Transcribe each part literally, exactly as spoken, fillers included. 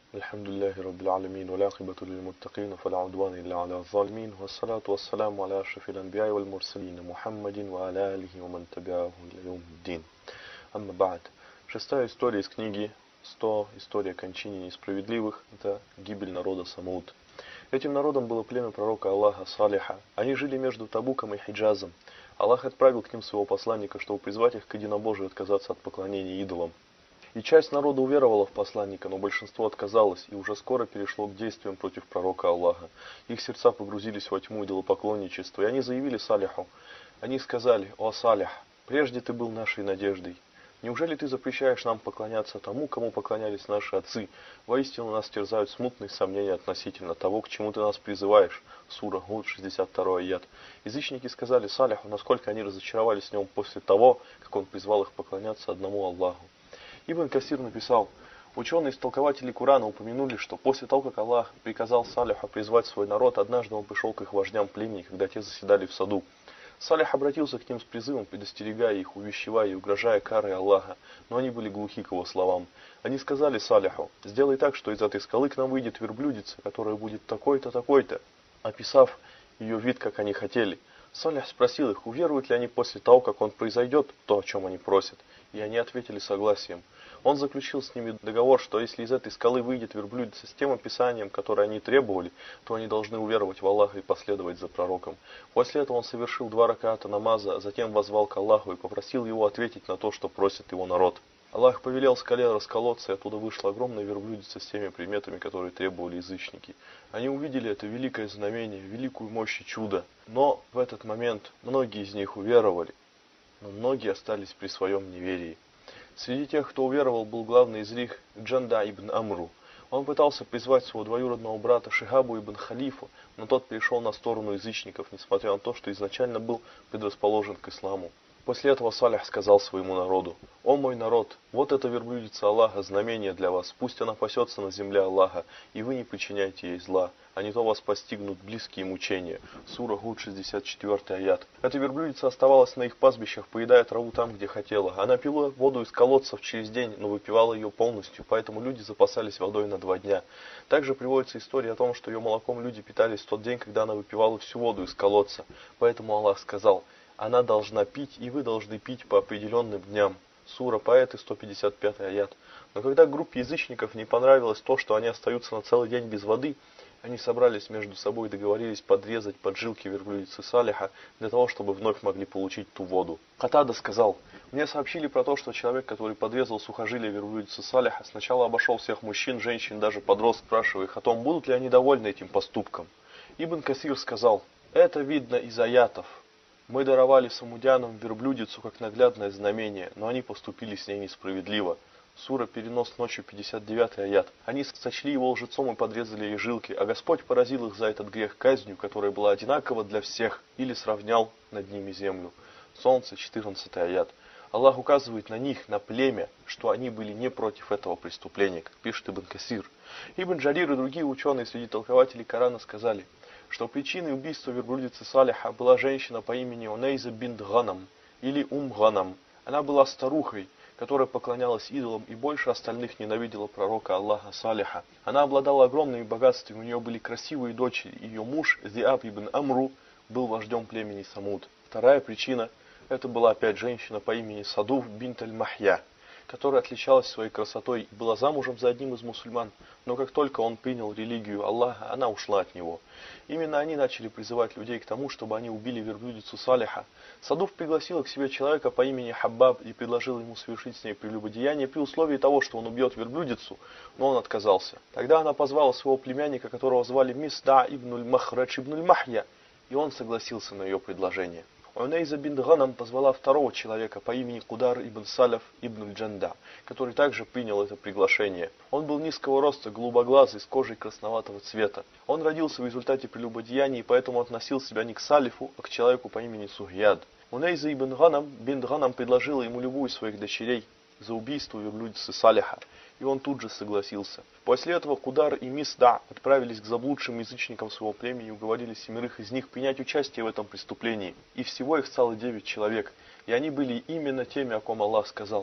الحمد لله رب العالمين والعاقبة للمتقين فلا عدوان إلا على الظالمين والصلاة والسلام على أشرف الأنبياء والمرسلين محمد وعلى آله ومن تبعه إلى يوم الدين. Амма ба'д. Шестая история из книги сто. История кончиния несправедливых. Это гибель народа Самуд. Этим народом было племя пророка Аллаха Салиха. Они жили между Табуком и Хиджазом. Аллах отправил к ним своего посланника, чтобы призвать их к единобожию и отказаться от поклонения идолам. И часть народа уверовала в посланника, но большинство отказалось и уже скоро перешло к действиям против пророка Аллаха. Их сердца погрузились во тьму идолопоклонничества, и они заявили Салиху. Они сказали: «О Салих, прежде ты был нашей надеждой. Неужели ты запрещаешь нам поклоняться тому, кому поклонялись наши отцы? Воистину нас терзают смутные сомнения относительно того, к чему ты нас призываешь». Сура Гуд, шестьдесят второй аят. Язычники сказали Салиху, насколько они разочаровались в нем после того, как он призвал их поклоняться одному Аллаху. Ибн Касир написал: ученые-истолкователи Корана упомянули, что после того, как Аллах приказал Салиху призвать свой народ, однажды он пришел к их вождям племени, когда те заседали в саду. Салих обратился к ним с призывом, предостерегая их, увещевая и угрожая карой Аллаха, но они были глухи к его словам. Они сказали Салиху: сделай так, что из этой скалы к нам выйдет верблюдица, которая будет такой-то, такой-то, описав ее вид, как они хотели. Салих спросил их, уверуют ли они после того, как он произойдет, то, о чем они просят, и они ответили согласием. Он заключил с ними договор, что если из этой скалы выйдет верблюдица с тем описанием, которое они требовали, то они должны уверовать в Аллаха и последовать за пророком. После этого он совершил два раката намаза, а затем воззвал к Аллаху и попросил его ответить на то, что просит его народ. Аллах повелел скале расколоться, и оттуда вышла огромная верблюдица с теми приметами, которые требовали язычники. Они увидели это великое знамение, великую мощь и чудо. Но в этот момент многие из них уверовали, но многие остались при своем неверии. Среди тех, кто уверовал, был главный из них Джанда ибн Амру. Он пытался призвать своего двоюродного брата Шихабу ибн Халифу, но тот перешел на сторону язычников, несмотря на то, что изначально был предрасположен к исламу. После этого Салих сказал своему народу: «О мой народ, вот эта верблюдица Аллаха, знамение для вас, пусть она пасется на земле Аллаха, и вы не причиняйте ей зла, а не то вас постигнут близкие мучения». Сура Гуд, шестьдесят четвёртый аят. Эта верблюдица оставалась на их пастбищах, поедая траву там, где хотела. Она пила воду из колодцев через день, но выпивала ее полностью, поэтому люди запасались водой на два дня. Также приводится история о том, что ее молоком люди питались в тот день, когда она выпивала всю воду из колодца. Поэтому Аллах сказал: она должна пить, и вы должны пить по определенным дням. Сура Поэты, сто пятьдесят пятый аят. Но когда группе язычников не понравилось то, что они остаются на целый день без воды, они собрались между собой и договорились подрезать поджилки верблюдицы Салиха для того, чтобы вновь могли получить ту воду. Катада сказал: мне сообщили про то, что человек, который подрезал сухожилия верблюдицы Салиха, сначала обошел всех мужчин, женщин, даже подростков, спрашивая их о том, будут ли они довольны этим поступком. Ибн Касир сказал: это видно из аятов. Мы даровали самудянам верблюдицу как наглядное знамение, но они поступили с ней несправедливо. Сура Перенос ночью, пятьдесят девятый аят. Они сочли его лжецом и подрезали ей жилки, а Господь поразил их за этот грех казнью, которая была одинакова для всех, или сравнял над ними землю. Солнце, четырнадцатый аят. Аллах указывает на них, на племя, что они были не против этого преступления, как пишет Ибн Касир. Ибн Джарир и другие ученые среди толкователей Корана сказали, что причиной убийства верблюдицы Салиха была женщина по имени Унейза бинт Ганам или Ум Ганам. Она была старухой, которая поклонялась идолам и больше остальных ненавидела пророка Аллаха Салиха. Она обладала огромными богатствами, у нее были красивые дочери, ее муж Зиаб ибн Амру был вождем племени Самуд. Вторая причина — это была опять женщина по имени Садуф бинт аль-Махья, которая отличалась своей красотой и была замужем за одним из мусульман, но как только он принял религию Аллаха, она ушла от него. Именно они начали призывать людей к тому, чтобы они убили верблюдицу Салиха. Садуф пригласила к себе человека по имени Хаббаб и предложил ему совершить с ней прелюбодеяние при условии того, что он убьет верблюдицу, но он отказался. Тогда она позвала своего племянника, которого звали Мисда ибн аль-Махрадж ибн аль-Махья, и он согласился на ее предложение. Унейза бинт Ганам позвала второго человека по имени Кудар ибн Саляф ибн Джанда, который также принял это приглашение. Он был низкого роста, голубоглазый, с кожей красноватого цвета. Он родился в результате прелюбодеяния и поэтому относил себя не к Салифу, а к человеку по имени Сугьяд. Унейза ибн Ганам бинт Ганам предложила ему любую из своих дочерей за убийство верблюдицы Салиха, и он тут же согласился. После этого Кудар и Мисда отправились к заблудшим язычникам своего племени и уговорили семерых из них принять участие в этом преступлении. И всего их стало девять человек, и они были именно теми, о ком Аллах сказал: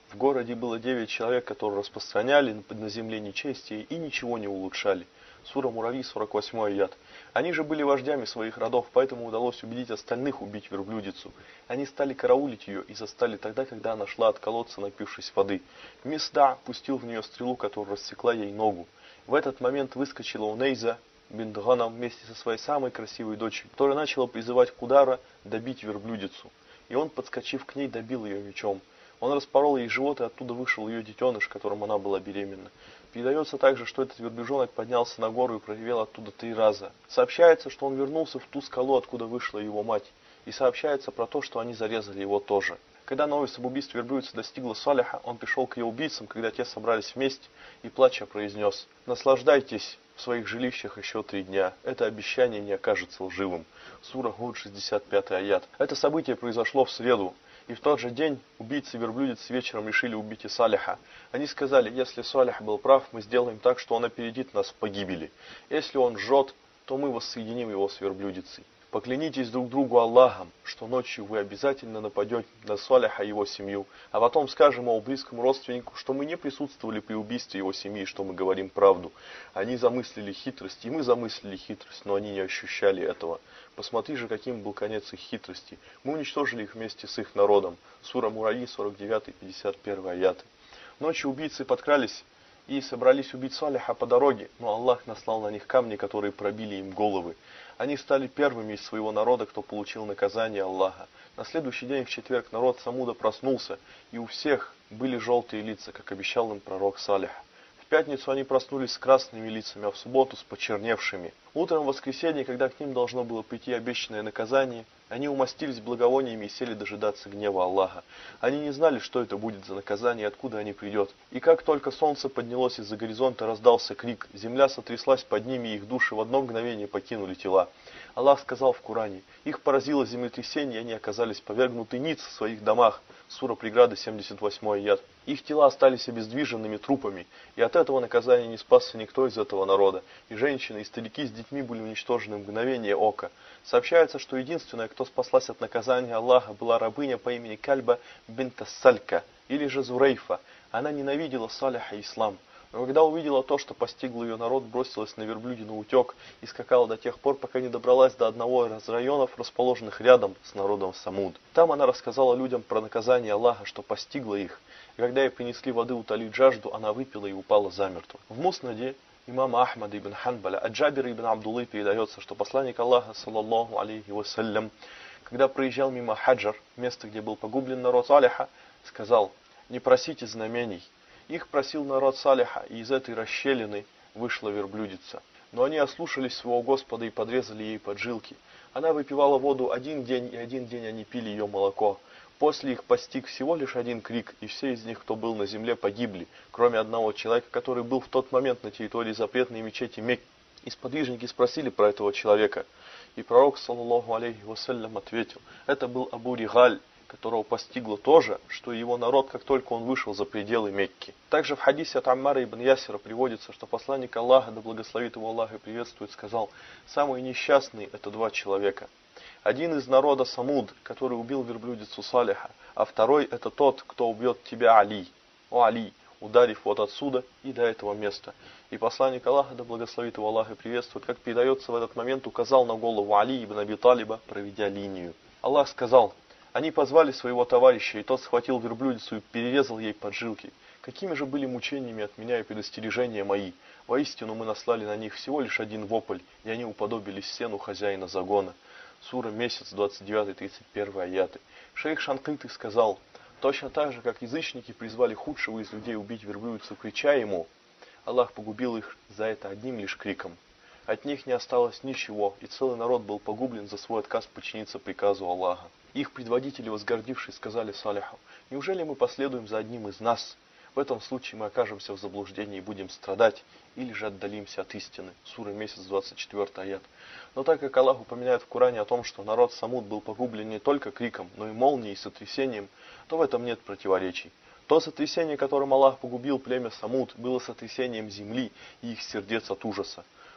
В городе было девять человек, которые распространяли на земле нечестие и ничего не улучшали. Сура Муравьи, сорок восьмой аят. Они же были вождями своих родов, поэтому удалось убедить остальных убить верблюдицу. Они стали караулить ее и застали тогда, когда она шла от колодца, напившись воды. Мисда пустил в нее стрелу, которая рассекла ей ногу. В этот момент выскочила Унейза бинт Ганам вместе со своей самой красивой дочерью, которая начала призывать Кудара добить верблюдицу. И он, подскочив к ней, добил ее мечом. Он распорол ей живот, и оттуда вышел ее детеныш, которым она была беременна. Передается также, что этот верблюжонок поднялся на гору и проревел оттуда три раза. Сообщается, что он вернулся в ту скалу, откуда вышла его мать. И сообщается про то, что они зарезали его тоже. Когда новость об убийстве верблюдицы достигла Салиха, он пришел к ее убийцам, когда те собрались вместе, и плача произнес: «Наслаждайтесь в своих жилищах еще три дня. Это обещание не окажется лживым». Сура Гуд, шестьдесят пятый аят. Это событие произошло в среду. И в тот же день убийцы верблюдицы вечером решили убить и Салиха. Они сказали: если Салих был прав, мы сделаем так, что он опередит нас в погибели. Если он жжет, то мы воссоединим его с верблюдицей. Поклянитесь друг другу Аллахом, что ночью вы обязательно нападете на Салиха и его семью, а потом скажем его близкому родственнику, что мы не присутствовали при убийстве его семьи, что мы говорим правду. Они замыслили хитрость, и мы замыслили хитрость, но они не ощущали этого. Посмотри же, каким был конец их хитрости. Мы уничтожили их вместе с их народом. Сура Муравьи, сорок девятый пятьдесят первый аяты. Ночью убийцы подкрались и собрались убить Салиха по дороге, но Аллах наслал на них камни, которые пробили им головы. Они стали первыми из своего народа, кто получил наказание Аллаха. На следующий день, в четверг, народ Самуда проснулся, и у всех были желтые лица, как обещал им пророк Салих. В пятницу они проснулись с красными лицами, а в субботу с почерневшими. Утром в воскресенье, когда к ним должно было прийти обещанное наказание, они умастились благовониями и сели дожидаться гнева Аллаха. Они не знали, что это будет за наказание и откуда они придет. И как только солнце поднялось из-за горизонта, раздался крик. Земля сотряслась под ними, и их души в одно мгновение покинули тела. Аллах сказал в Коране: их поразило землетрясение, и они оказались повергнуты ниц в своих домах. Сура Преграды, семьдесят восьмой аят. Их тела остались обездвиженными трупами, и от этого наказания не спасся никто из этого народа. И женщины, и старики с детьми были уничтожены в мгновение ока. Сообщается, что единственная, кто спаслась от наказания Аллаха, была рабыня по имени Кальба бинт Салька, или же Зурейфа. Она ненавидела Салиха и ислам. Но когда увидела то, что постигло ее народ, бросилась на верблюде на утек и скакала до тех пор, пока не добралась до одного из районов, расположенных рядом с народом Самуд. Там она рассказала людям про наказание Аллаха, что постигло их. И когда ей принесли воды утолить жажду, она выпила и упала замертво. В Муснаде имама Ахмада ибн Ханбаля от Джабира ибн Абдуллы передается, что посланник Аллаха, саллаллаху алейхи вассалям, когда проезжал мимо Хаджар, место, где был погублен народ Салиха, сказал: «Не просите знамений». Их просил народ Салиха, и из этой расщелины вышла верблюдица. Но они ослушались своего Господа и подрезали ей поджилки. Она выпивала воду один день, и один день они пили ее молоко. После их постиг всего лишь один крик, и все из них, кто был на земле, погибли, кроме одного человека, который был в тот момент на территории запретной мечети Мекки. И сподвижники спросили про этого человека. И пророк, саллаллаху алейхи вассалям, ответил: это был Абу Ригаль, которого постигло то же, что и его народ, как только он вышел за пределы Мекки. Также в хадисе от Аммара ибн Ясира приводится, что посланник Аллаха, да благословит его Аллах и приветствует, сказал: самые несчастные — это два человека. Один из народа Самуд, который убил верблюдицу Салиха, а второй — это тот, кто убьет тебя, Али. О, Али, ударив вот отсюда и до этого места. И посланник Аллаха, да благословит его Аллах и приветствует, как передается в этот момент, указал на голову Али ибн Аби Талиба, проведя линию. Аллах сказал: они позвали своего товарища, и тот схватил верблюдицу и перерезал ей поджилки. Какими же были мучениями от меня и предостережения мои? Воистину мы наслали на них всего лишь один вопль, и они уподобились сену хозяина загона. Сура Месяц, двадцать девятый тридцать первый аяты. Шейх Шанкыты сказал: точно так же, как язычники призвали худшего из людей убить верблюдицу, крича ему, Аллах погубил их за это одним лишь криком. От них не осталось ничего, и целый народ был погублен за свой отказ подчиниться приказу Аллаха. Их предводители, возгордившись, сказали Салиху: неужели мы последуем за одним из нас? В этом случае мы окажемся в заблуждении и будем страдать, или же отдалимся от истины. Сура Месяц, двадцать четвёртый аят. Но так как Аллах упоминает в Коране о том, что народ Самуд был погублен не только криком, но и молнией и сотрясением, то в этом нет противоречий. То сотрясение, которым Аллах погубил племя Самуд, было сотрясением земли и их сердец от ужаса.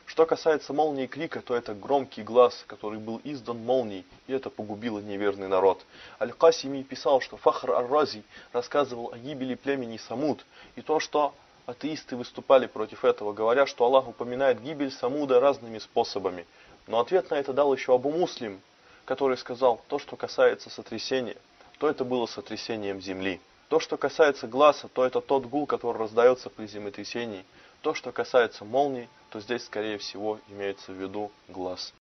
Что касается молнии крика, то это громкий глаз, который был издан молнией, и это погубило неверный народ. Аль-Касими писал, что Фахр ар-Рази рассказывал о гибели племени Самуд, и то, что атеисты выступали против этого, говоря, что Аллах упоминает гибель Самуда разными способами. Но ответ на это дал еще Абу Муслим, который сказал, то, что касается сотрясения, то это было сотрясением земли. То, что касается глаза, то это тот гул, который раздается при землетрясении. То, что касается молнии, то здесь, скорее всего, имеется в виду глаз.